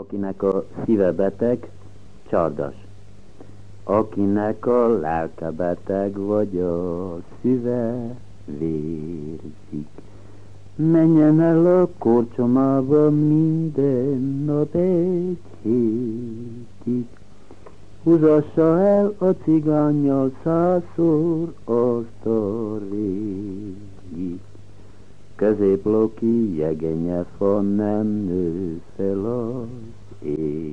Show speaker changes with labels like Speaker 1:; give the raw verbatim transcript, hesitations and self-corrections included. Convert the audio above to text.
Speaker 1: Akinek a szíve beteg, Csardas. Akinek a lelke beteg, vagy a szíve vérzik, menjen el a korcsomába minden nap egy hétig. Húzassa el a cigánnyal százszor azt a régi. Középloki jegenye fa nem nő fel az ég.